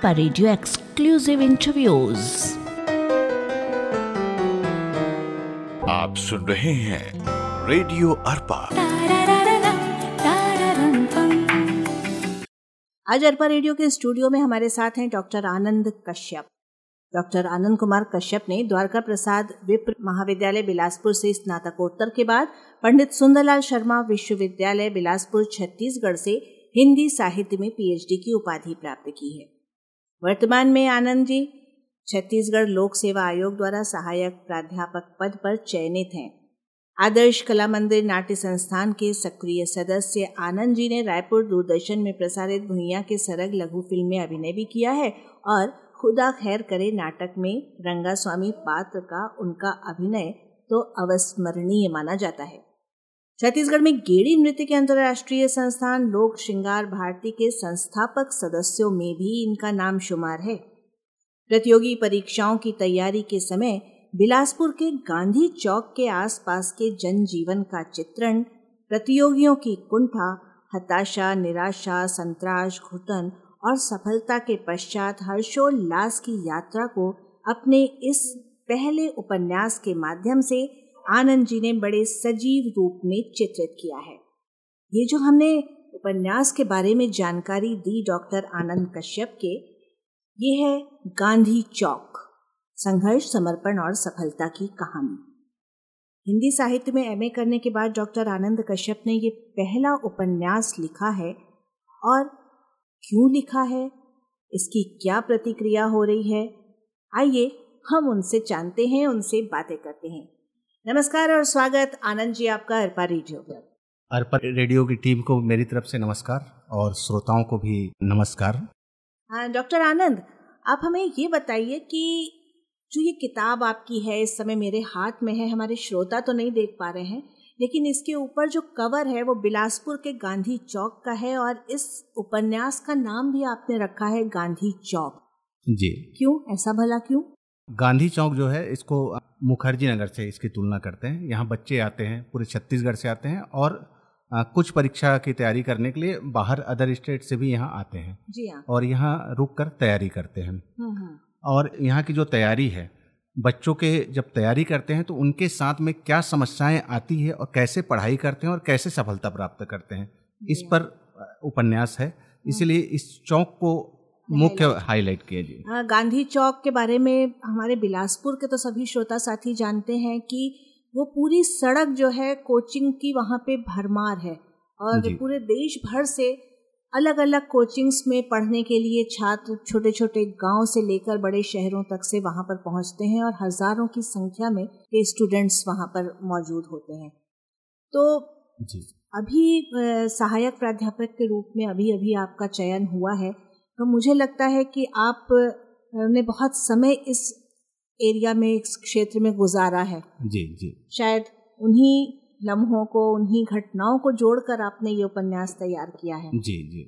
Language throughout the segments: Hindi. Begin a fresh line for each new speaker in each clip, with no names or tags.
Arpa radio exclusive interviews.
आप सुन रहे हैं रेडियो अरपा।
आज अरपा रेडियो के स्टूडियो में हमारे साथ हैं डॉक्टर आनंद कश्यप। डॉक्टर आनंद कुमार कश्यप ने द्वारका प्रसाद विप्र महाविद्यालय बिलासपुर से स्नातकोत्तर के बाद पंडित सुंदरलाल शर्मा विश्वविद्यालय बिलासपुर छत्तीसगढ़ से हिंदी साहित्य में पीएचडी की उपाधि प्राप्त की है। वर्तमान में आनंद जी छत्तीसगढ़ लोक सेवा आयोग द्वारा सहायक प्राध्यापक पद पर चयनित हैं। आदर्श कला मंदिर नाट्य संस्थान के सक्रिय सदस्य आनंद जी ने रायपुर दूरदर्शन में प्रसारित भुइयां के सरग लघु फिल्म में अभिनय भी किया है और खुदा खैर करे नाटक में रंगास्वामी पात्र का उनका अभिनय तो अविस्मरणीय माना जाता है। छत्तीसगढ़ में गेड़ी नृत्य के अंतर्राष्ट्रीय संस्थान लोक श्रृंगार भारती के संस्थापक सदस्यों में भी इनका नाम शुमार है। प्रतियोगी परीक्षाओं की तैयारी के समय बिलासपुर के गांधी चौक के आसपास के जनजीवन का चित्रण, प्रतियोगियों की कुंठा, हताशा, निराशा, संतराश, घुटन और सफलता के पश्चात हर्षोल्लास की यात्रा को अपने इस पहले उपन्यास के माध्यम से आनंद जी ने बड़े सजीव रूप में चित्रित किया है। ये जो हमने उपन्यास के बारे में जानकारी दी डॉक्टर आनंद कश्यप के, ये है गांधी चौक, संघर्ष, समर्पण और सफलता की कहानी। हिंदी साहित्य में एमए करने के बाद डॉक्टर आनंद कश्यप ने ये पहला उपन्यास लिखा है और क्यों लिखा है, इसकी क्या प्रतिक्रिया हो रही है, आइए हम उनसे जानते हैं, उनसे बातें करते हैं। नमस्कार और स्वागत आनंद जी आपका अरपा रेडियो पर।
अरपा रेडियो की टीम को मेरी तरफ से नमस्कार और श्रोताओं को भी नमस्कार।
डॉक्टर आनंद, आप हमें ये बताइए कि जो ये किताब आपकी है इस समय मेरे हाथ में है, हमारे श्रोता तो नहीं देख पा रहे हैं, लेकिन इसके ऊपर जो कवर है वो बिलासपुर के गांधी चौक का है और इस उपन्यास का नाम भी आपने रखा है गांधी चौक।
जी,
क्यों, ऐसा भला क्यों?
गांधी चौक जो है इसको मुखर्जी नगर से इसकी तुलना करते हैं। यहाँ बच्चे आते हैं, पूरे छत्तीसगढ़ से आते हैं और कुछ परीक्षा की तैयारी करने के लिए बाहर अदर स्टेट से भी यहाँ आते हैं।
जी हाँ।
और यहाँ रुक कर तैयारी करते हैं। और यहाँ की जो तैयारी है, बच्चों के जब तैयारी करते हैं तो उनके साथ में क्या समस्याएं आती है और कैसे पढ़ाई करते हैं और कैसे सफलता प्राप्त करते हैं, इस पर उपन्यास है। इसीलिए इस चौक को मुख्य हाईलाइट किया जी।
गांधी चौक के बारे में हमारे बिलासपुर के तो सभी श्रोता साथी जानते हैं कि वो पूरी सड़क जो है कोचिंग की वहाँ पे भरमार है और पूरे देश भर से अलग अलग कोचिंग्स में पढ़ने के लिए छात्र छोटे छोटे गांव से लेकर बड़े शहरों तक से वहाँ पर पहुँचते हैं और हजारों की संख्या में के स्टूडेंट्स वहाँ पर मौजूद होते हैं। तो अभी सहायक प्राध्यापक के रूप में अभी अभी आपका चयन हुआ है, तो मुझे लगता है कि आप ने बहुत समय इस एरिया में, इस क्षेत्र में गुजारा है।
जी। शायद
उन्हीं लम्हों को, उन्हीं घटनाओं को जोड़कर आपने ये उपन्यास तैयार किया है।
जी।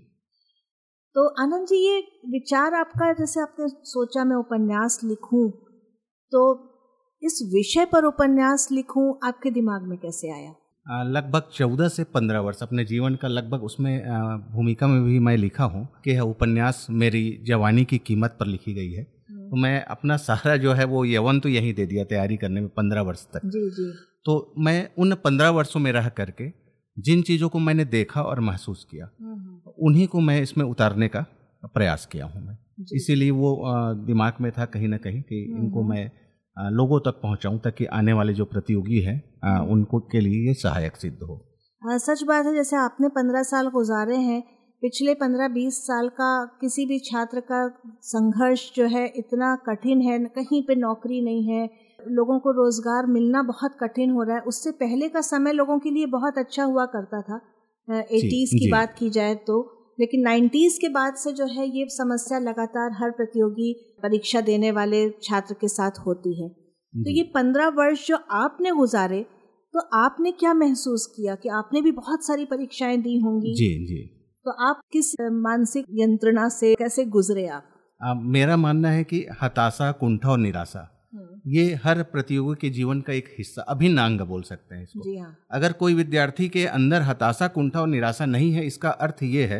तो आनंद जी, ये विचार आपका, जैसे आपने सोचा मैं उपन्यास लिखूं, तो इस विषय पर उपन्यास लिखूं, आपके दिमाग में कैसे आया?
लगभग 14 से 15 वर्ष अपने जीवन का लगभग उसमें भूमिका में भी मैं लिखा हूँ कि यह उपन्यास मेरी जवानी की कीमत पर लिखी गई है। तो मैं अपना सारा जो है वो यौवन तो यहीं दे दिया तैयारी करने में 15 वर्ष तक।
जी। तो
मैं उन 15 वर्षों में रह करके जिन चीज़ों को मैंने देखा और महसूस किया, उन्हीं को मैं इसमें उतारने का प्रयास किया हूँ मैं। इसीलिए वो दिमाग में था कहीं ना कहीं कि इनको मैं लोगों तक पहुँचाऊँ ताकि आने वाले जो प्रतियोगी हैं उनको के लिए ये सहायक सिद्ध हो।
सच बात है, जैसे आपने 15 साल गुजारे हैं, पिछले 15-20 साल का किसी भी छात्र का संघर्ष जो है इतना कठिन है, कहीं पे नौकरी नहीं है, लोगों को रोजगार मिलना बहुत कठिन हो रहा है। उससे पहले का समय लोगों के लिए बहुत अच्छा हुआ करता था, 80s की बात की जाए तो, लेकिन 90s के बाद से जो है ये समस्या लगातार हर प्रतियोगी परीक्षा देने वाले छात्र के साथ होती है। तो ये 15 वर्ष जो आपने गुजारे, तो आपने क्या महसूस किया कि आपने भी बहुत सारी परीक्षाएं दी होंगी?
जी।
तो आप किस मानसिक यंत्रणा से कैसे गुजरे आप?
मेरा मानना है कि हताशा, कुंठा और निराशा ये हर प्रतियोगी के जीवन का एक हिस्सा, अभिन्न अंग बोल सकते हैं इसको।
जी हाँ।
अगर कोई विद्यार्थी के अंदर हताशा, कुंठा और निराशा नहीं है, इसका अर्थ ये है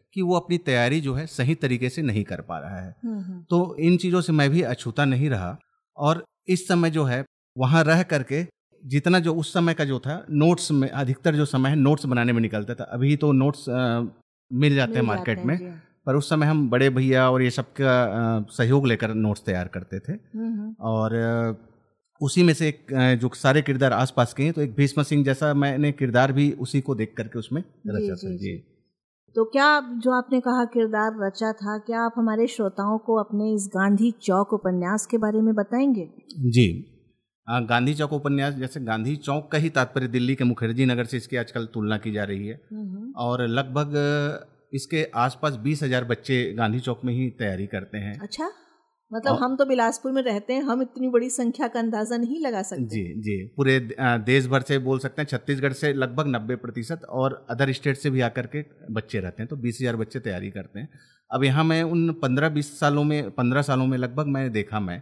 कि वो अपनी तैयारी जो है सही तरीके से नहीं कर पा रहा है। तो इन चीज़ों से मैं भी अछूता नहीं रहा, और इस समय जो है वहाँ रह करके जितना जो उस समय का जो था, नोट्स में अधिकतर जो समय है नोट्स बनाने में निकलता था। अभी तो नोट्स मिल जाते हैं मार्केट में, पर उस समय हम बड़े भैया और ये सब का सहयोग लेकर नोट्स तैयार करते थे। और उसी में से एक जो सारे किरदार आसपास के हैं, तो एक भीष्म सिंह जैसा मैंने किरदार भी उसी को देख करके उसमें रचा था। जी।
तो क्या जो आपने कहा किरदार रचा था, क्या आप हमारे श्रोताओं को अपने इस गांधी चौक उपन्यास के बारे में बताएंगे?
जी, गांधी चौक उपन्यास, जैसे गांधी चौक का ही तात्पर्य दिल्ली के मुखर्जी नगर से इसकी आजकल तुलना की जा रही है, और लगभग इसके आसपास 20,000 बच्चे गांधी चौक में ही तैयारी करते हैं।
अच्छा, मतलब हम तो बिलासपुर में रहते हैं, हम इतनी बड़ी संख्या का अंदाजा नहीं लगा सकते।
जी जी, पूरे देश भर से बोल सकते हैं, छत्तीसगढ़ से लगभग 90% और अदर स्टेट से भी आकर के बच्चे रहते हैं, तो 20,000 बच्चे तैयारी करते हैं। अब यहाँ मैं उन 15 सालों में लगभग मैंने देखा, मैं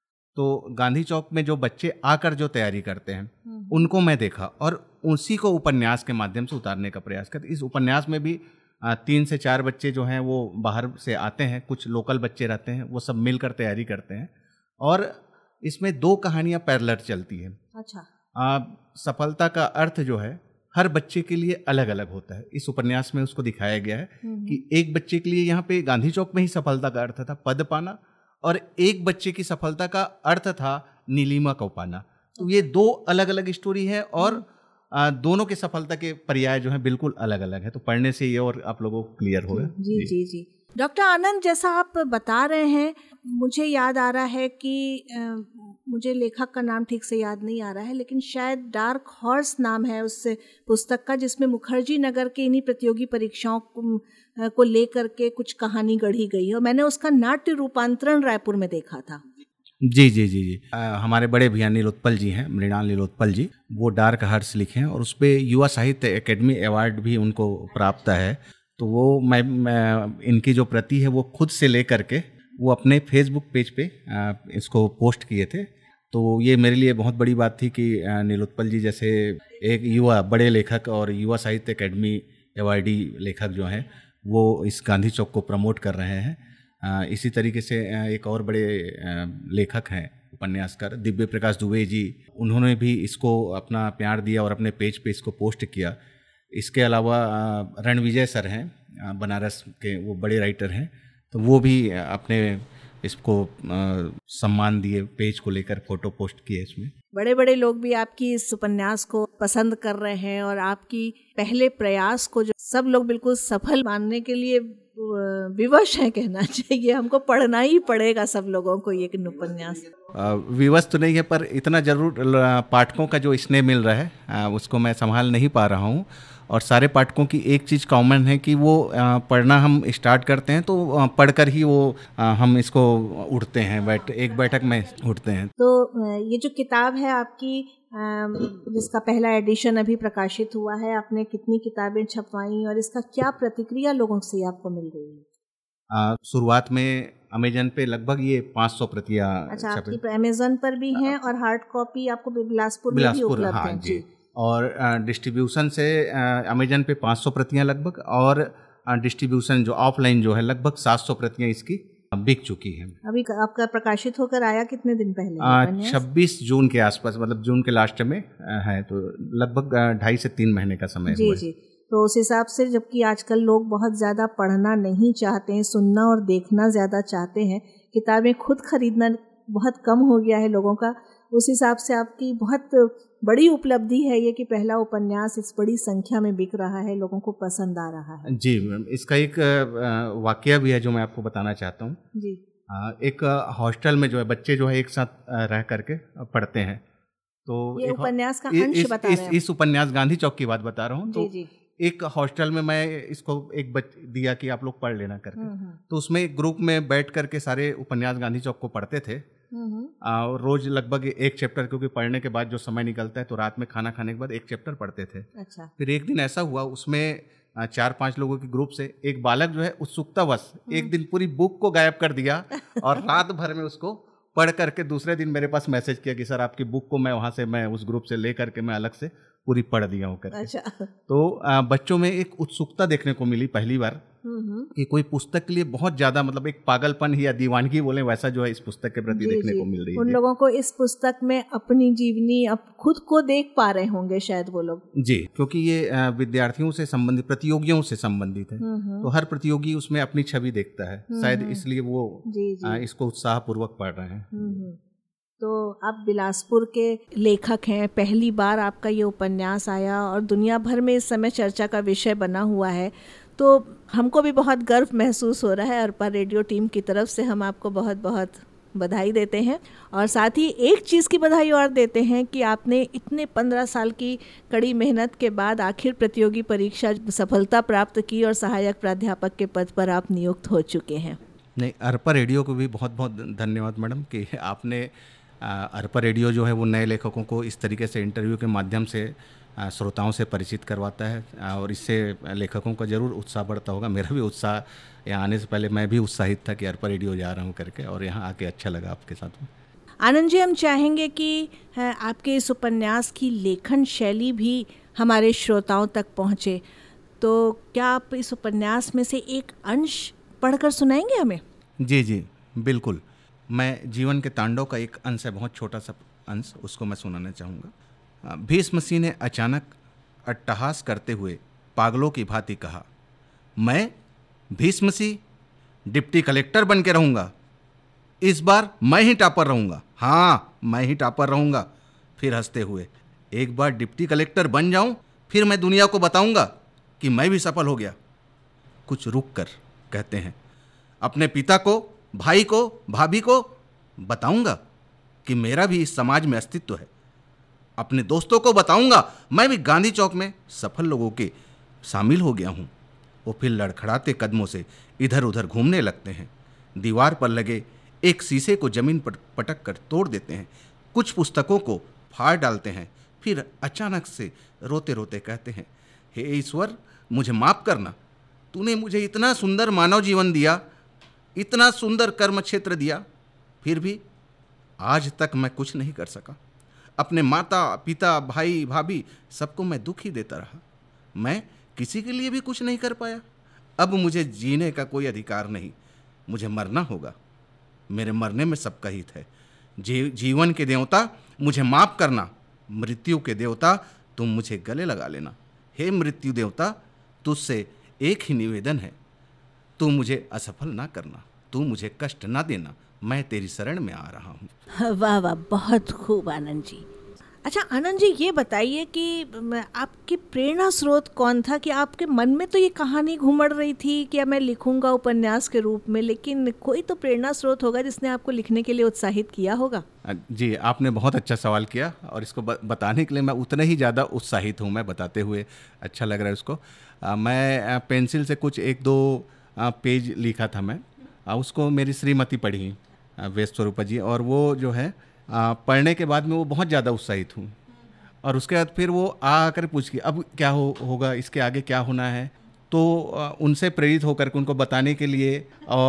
तो गांधी चौक में जो बच्चे आकर जो तैयारी करते हैं उनको मैं देखा, और उसी को उपन्यास के माध्यम से उतारने का प्रयास करते। इस उपन्यास में भी 3 से 4 बच्चे जो हैं वो बाहर से आते हैं, कुछ लोकल बच्चे रहते हैं, वो सब मिलकर तैयारी करते हैं, और इसमें 2 कहानियां पैरेलल चलती है।
अच्छा।
सफलता का अर्थ जो है हर बच्चे के लिए अलग अलग होता है। इस उपन्यास में उसको दिखाया गया है कि एक बच्चे के लिए यहाँ पे गांधी चौक में ही सफलता का अर्थ था पद पाना, और एक बच्चे की सफलता का अर्थ था नीलिमा को पाना। तो ये 2 अलग अलग स्टोरी है, और दोनों के सफलता के पर्याय जो है बिल्कुल अलग अलग है। तो पढ़ने से ये और आप लोगों को क्लियर होगा।
जी जी जी। डॉक्टर आनंद, जैसा आप बता रहे हैं, मुझे याद आ रहा है कि मुझे लेखक का नाम ठीक से याद नहीं आ रहा है, लेकिन शायद डार्क हॉर्स नाम है उस पुस्तक का, जिसमें मुखर्जी नगर के इन्हीं प्रतियोगी परीक्षाओं को लेकर के कुछ कहानी गढ़ी गई है, और मैंने उसका नाट्य रूपांतरण रायपुर में देखा था।
जी जी जी जी। हमारे बड़े भैया नीलोत्पल जी हैं, मृणाल नीलोत्पल जी, वो डार्क हॉर्स लिखे हैं, और उस पर युवा साहित्य अकेडमी अवार्ड भी उनको प्राप्त है। तो वो मैं इनकी जो प्रति है वो खुद से ले करके वो अपने फेसबुक पेज पे इसको पोस्ट किए थे। तो ये मेरे लिए बहुत बड़ी बात थी कि नीलोत्पल जी जैसे एक युवा बड़े लेखक और युवा साहित्य अकेडमी अवार्डी लेखक जो हैं वो इस गांधी चौक को प्रमोट कर रहे हैं। इसी तरीके से एक और बड़े लेखक हैं, उपन्यासकार दिव्य प्रकाश दुबे जी, उन्होंने भी इसको अपना प्यार दिया और अपने पेज पे इसको पोस्ट किया। इसके अलावा रणविजय सर हैं, बनारस के, वो बड़े राइटर हैं, तो वो भी अपने इसको सम्मान दिए, पेज को लेकर फोटो पोस्ट किए। इसमें
बड़े बड़े लोग भी आपकी इस उपन्यास को पसंद कर रहे हैं, और आपकी पहले प्रयास को जो सब लोग बिल्कुल सफल मानने के लिए विवश है, कहना चाहिए। हमको पढ़ना ही पड़ेगा सब लोगों को ये उपन्यास।
विवश तो नहीं है, पर इतना जरूर पाठकों का जो स्नेह मिल रहा है उसको मैं संभाल नहीं पा रहा हूँ। और सारे पाठकों की एक चीज़ कॉमन है कि वो पढ़ना हम स्टार्ट करते हैं तो पढ़कर ही वो हम इसको उठते हैं, एक बैठक में उठते हैं।
तो ये जो किताब है आपकी, जिसका पहला एडिशन अभी प्रकाशित हुआ है, आपने कितनी किताबें छपवाई और इसका क्या प्रतिक्रिया लोगों से आपको मिल रही है?
शुरुआत में अमेजन पे लगभग ये 500 प्रतियां।
अच्छा, आपकी अमेजन पर भी हैं, और हार्ड कॉपी आपको बिलासपुर में भी उपलब्ध है?
जी। और डिस्ट्रीब्यूशन से अमेजन पे 500 प्रतियां लगभग, और डिस्ट्रीब्यूशन जो ऑफलाइन जो है लगभग 700 प्रतियां इसकी बिक चुकी हैं।
अभी आपका प्रकाशित होकर आया कितने दिन पहले?
26 जून के आसपास, मतलब जून के लास्ट में है, तो लगभग 2.5 से 3 महीने का समय
हुआ है। जी। तो उस हिसाब से, जबकि आजकल लोग बहुत ज़्यादा पढ़ना नहीं चाहते हैं, सुनना और देखना ज़्यादा चाहते हैं, किताबें खुद खरीदना बहुत कम हो गया है लोगों का, उस हिसाब से आपकी बहुत बड़ी उपलब्धि है ये कि पहला उपन्यास इस बड़ी संख्या में बिक रहा है, लोगों को पसंद आ रहा है।
जी मैम, इसका एक वाकया भी है जो मैं आपको बताना चाहता हूँ।
जी।
एक हॉस्टल में जो है बच्चे जो है एक साथ रह करके पढ़ते हैं। तो
ये उपन्यास का अंश बता रहे हैं?
इस उपन्यास गांधी चौक की बात बता रहा हूँ। तो
जी। एक
हॉस्टल में मैं इसको एक दिया कि आप लोग पढ़ लेना करके। तो उसमें एक ग्रुप में बैठ करके सारे उपन्यास गांधी चौक को पढ़ते थे। और रोज लगभग एक चैप्टर, क्योंकि पढ़ने के बाद जो समय निकलता है तो रात में खाना खाने के बाद एक चैप्टर पढ़ते थे।
अच्छा।
फिर एक दिन ऐसा हुआ, उसमें 4-5 लोगों के ग्रुप से एक बालक जो है उत्सुकतावश एक दिन पूरी बुक को गायब कर दिया और रात भर में उसको पढ़ करके दूसरे दिन मेरे पास मैसेज किया कि सर आपकी बुक को मैं वहाँ से, मैं उस ग्रुप से ले करके मैं अलग से पूरी पढ़ दिया हूँ करके।
अच्छा।
तो बच्चों में एक उत्सुकता देखने को मिली पहली बार कि कोई पुस्तक के लिए बहुत ज़्यादा मतलब एक पागलपन या दीवानगी बोले वैसा जो है इस पुस्तक के प्रति देखने को मिल रही है।
उन लोगों को इस पुस्तक में अपनी जीवनी अब खुद को देख पा रहे होंगे शायद वो लोग। जी,
क्योंकि ये विद्यार्थियों से संबंधित, प्रतियोगियों से संबंधित है, तो हर प्रतियोगी उसमें अपनी छवि देखता है, शायद इसलिए वो इसको उत्साहपूर्वक पढ़ रहे हैं।
तो आप बिलासपुर के लेखक हैं, पहली बार आपका ये उपन्यास आया और दुनिया भर में इस समय चर्चा का विषय बना हुआ है, तो हमको भी बहुत गर्व महसूस हो रहा है। अरपा रेडियो टीम की तरफ से हम आपको बहुत बहुत बधाई देते हैं और साथ ही एक चीज़ की बधाई और देते हैं कि आपने इतने 15 साल की कड़ी मेहनत के बाद आखिर प्रतियोगी परीक्षा सफलता प्राप्त की और सहायक प्राध्यापक के पद पर आप नियुक्त हो चुके हैं।
नहीं, अरपा रेडियो को भी बहुत बहुत धन्यवाद मैडम कि आपने अरपा रेडियो जो है वो नए लेखकों को इस तरीके से इंटरव्यू के माध्यम से श्रोताओं से परिचित करवाता है और इससे लेखकों का ज़रूर उत्साह बढ़ता होगा। मेरा भी उत्साह, यहाँ आने से पहले मैं भी उत्साहित था कि अरपा रेडियो जा रहा हूँ करके, और यहाँ आके अच्छा लगा आपके साथ में।
आनंद जी, हम चाहेंगे कि आपके इस उपन्यास की लेखन शैली भी हमारे श्रोताओं तक पहुँचे, तो क्या आप इस उपन्यास में से एक अंश पढ़कर सुनाएंगे हमें?
जी बिल्कुल। मैं जीवन के तांडव का एक अंश है, बहुत छोटा सा अंश, उसको मैं सुनाना चाहूँगा। भीष्म सिंह ने अचानक अट्टहास करते हुए पागलों की भांति कहा, मैं भीष्म सिंह डिप्टी कलेक्टर बन के रहूँगा। इस बार मैं ही टॉपर रहूँगा। हाँ, मैं ही टॉपर रहूँगा। फिर हंसते हुए, एक बार डिप्टी कलेक्टर बन जाऊँ फिर मैं दुनिया को बताऊँगा कि मैं भी सफल हो गया। कुछ रुक कर कहते हैं, अपने पिता को, भाई को, भाभी को बताऊँगा कि मेरा भी इस समाज में अस्तित्व है। अपने दोस्तों को बताऊंगा मैं भी गांधी चौक में सफल लोगों के शामिल हो गया हूं। वो फिर लड़खड़ाते कदमों से इधर उधर घूमने लगते हैं। दीवार पर लगे एक शीशे को जमीन पर पटक कर तोड़ देते हैं। कुछ पुस्तकों को फाड़ डालते हैं। फिर अचानक से रोते रोते कहते हैं, हे ईश्वर, मुझे माफ़ करना। तूने मुझे इतना सुंदर मानव जीवन दिया, इतना सुंदर कर्म क्षेत्र दिया, फिर भी आज तक मैं कुछ नहीं कर सका। अपने माता पिता, भाई भाभी सबको मैं दुख ही देता रहा। मैं किसी के लिए भी कुछ नहीं कर पाया। अब मुझे जीने का कोई अधिकार नहीं, मुझे मरना होगा। मेरे मरने में सबका हित है। जीवन के देवता, मुझे माफ़ करना। मृत्यु के देवता, तुम मुझे गले लगा लेना। हे मृत्यु देवता, तुझसे एक ही निवेदन है, तू मुझे असफल ना करना, तू मुझे कष्ट ना देना। मैं तेरी शरण में आ रहा हूँ।
वाह वाह, बहुत खूब आनंद जी। अच्छा आनंद जी, ये बताइए कि आपकी प्रेरणा स्रोत कौन था? कि आपके मन में तो ये कहानी घूमड़ रही थी कि मैं लिखूंगा उपन्यास के रूप में, लेकिन कोई तो प्रेरणा स्रोत होगा जिसने आपको लिखने के लिए उत्साहित किया होगा।
जी, आपने बहुत अच्छा सवाल किया और इसको बताने के लिए मैं उतना ही ज़्यादा उत्साहित हूँ। मैं बताते हुए अच्छा लग रहा है उसको। मैं पेंसिल से कुछ 1-2 पेज लिखा था मैं। उसको मेरी श्रीमती पढ़ी, वेद स्वरूपा जी, और वो जो है पढ़ने के बाद में वो बहुत ज़्यादा उत्साहित हूँ। और उसके बाद फिर वो आकर पूछ अब क्या होगा, इसके आगे क्या होना है। तो उनसे प्रेरित होकर के उनको बताने के लिए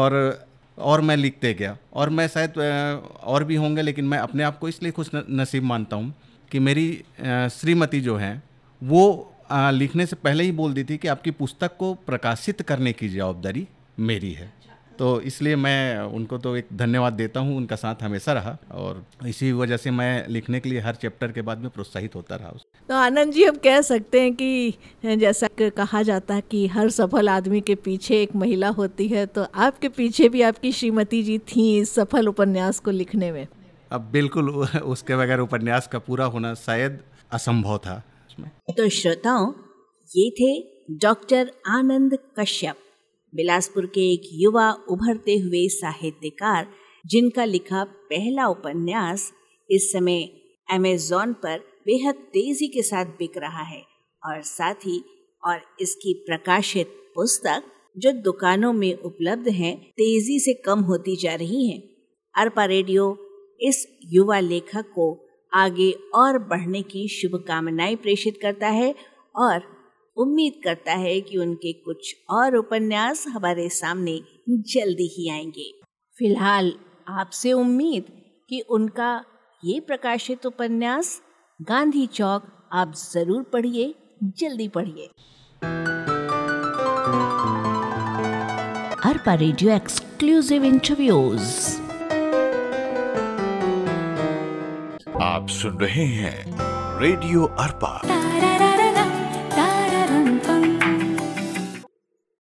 और मैं लिखते गया। और मैं शायद और भी होंगे, लेकिन मैं अपने आप को इसलिए खुश नसीब मानता हूँ कि मेरी श्रीमती जो है वो लिखने से पहले ही बोल दी थी कि आपकी पुस्तक को प्रकाशित करने की जवाबदारी मेरी है। तो इसलिए मैं उनको तो एक धन्यवाद देता हूँ, उनका साथ हमेशा रहा और इसी वजह से मैं लिखने के लिए हर चैप्टर के बाद में प्रोत्साहित होता रहा।
तो आनंद जी, हम कह सकते हैं कि जैसा कहा जाता है कि हर सफल आदमी के पीछे एक महिला होती है, तो आपके पीछे भी आपकी श्रीमती जी थी इस सफल उपन्यास को लिखने में।
अब बिल्कुल, उसके बगैर उपन्यास का पूरा होना शायद असंभव था उसमें।
तो श्रोताओं, ये थे डॉक्टर आनंद कश्यप, बिलासपुर के एक युवा उभरते हुए साहित्यकार, जिनका लिखा पहला उपन्यास इस समय अमेज़न पर बेहद तेजी के साथ बिक रहा है और साथ ही इसकी प्रकाशित पुस्तक जो दुकानों में उपलब्ध हैं तेजी से कम होती जा रही हैं। अरपा रेडियो इस युवा लेखक को आगे और बढ़ने की शुभकामनाएं प्रेषित करता है और उम्मीद करता है कि उनके कुछ और उपन्यास हमारे सामने जल्दी ही आएंगे। फिलहाल आपसे उम्मीद कि उनका ये प्रकाशित उपन्यास गांधी चौक आप जरूर पढ़िए, जल्दी पढ़िए। Arpa radio exclusive interviews.
आप सुन रहे हैं रेडियो अरपा।